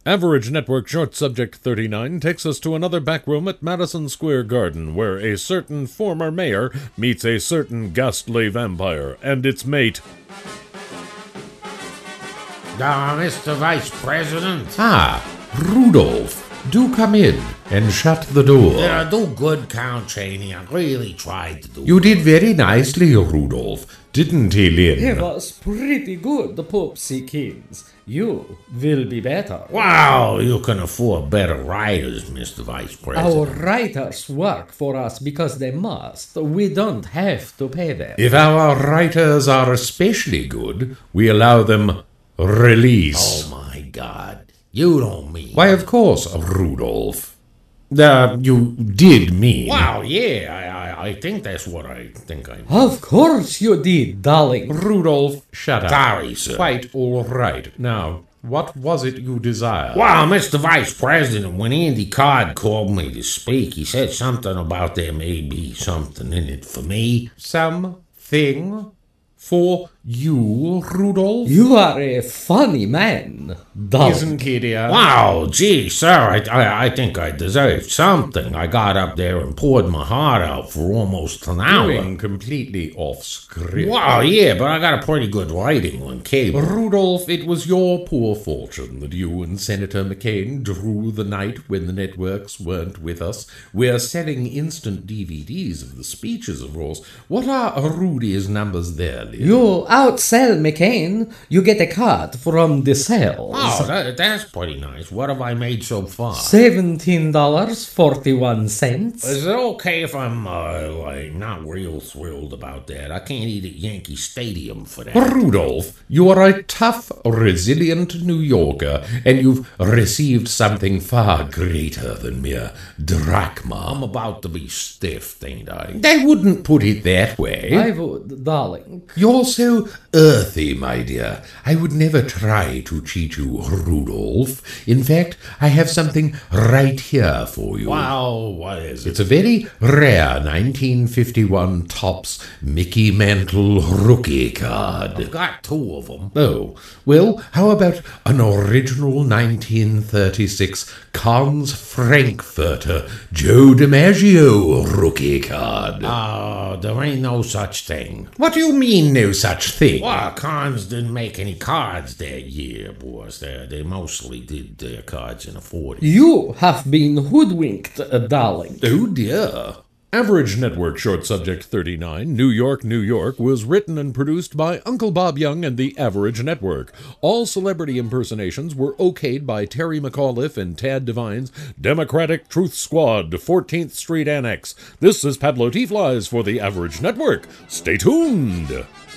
Average Network Short Subject 39 takes us to another back room at Madison Square Garden, where a certain former mayor meets a certain ghastly vampire and its mate. Mr. Vice President. Rudolph, do come in and shut the door. Do good, Count Cheney. I really tried to do You did very nicely, Rudolph, didn't he, Lynn? He was pretty good, the Popsykins. You will be better. Wow, you can afford better writers, Mr. Vice President. Our writers work for us because they must. We don't have to pay them. If our writers are especially good, we allow them release. Oh, my God. You don't mean... Why, of course, Rudolph. You did mean... Wow, yeah, I think that's what I think I mean. Of course you did, darling. Rudolph, shut up. Sorry, sir. Quite all right. Now, what was it you desired? Well, Mr. Vice President, when Andy Card called me to speak, he said something about there may be something in it for me. Something for you, Rudolph? You are a funny man, darling. Isn't he, dear? Wow, gee, sir, I think I deserved something. I got up there and poured my heart out for almost an hour. Doing completely off script. Wow, yeah, but I got a pretty good writing on cable. Rudolph, it was your poor fortune that you and Senator McCain drew the night when the networks weren't with us. We're selling instant DVDs of the speeches of yours. What are Rudy's numbers there, Lynn? You outsell McCain, you get a cut from the sales. Oh, that's pretty nice. What have I made so far? $17.41. Is it okay if I'm, not real thrilled about that? I can't eat at Yankee Stadium for that. Rudolph, you are a tough, resilient New Yorker, and you've received something far greater than mere drachma. I'm about to be stiffed, ain't I? I wouldn't put it that way. I would, darling. You're so earthy, my dear. I would never try to cheat you, Rudolph. In fact, I have something right here for you. Wow, what is it? It's a very rare 1951 Topps Mickey Mantle rookie card. I've got two of them. Oh, well, how about an original 1936 Carnes Frankfurter Joe DiMaggio rookie card? There ain't no such thing. What do you mean, no such thing? Well, Cons didn't make any cards that year, boys. They mostly did their cards in a 40. You have been hoodwinked, darling. Oh, dear. Average Network Short Subject 39, New York, New York, was written and produced by Uncle Bob Young and the Average Network. All celebrity impersonations were okayed by Terry McAuliffe and Tad Devine's Democratic Truth Squad, 14th Street Annex. This is Pablo T. Flies for the Average Network. Stay tuned!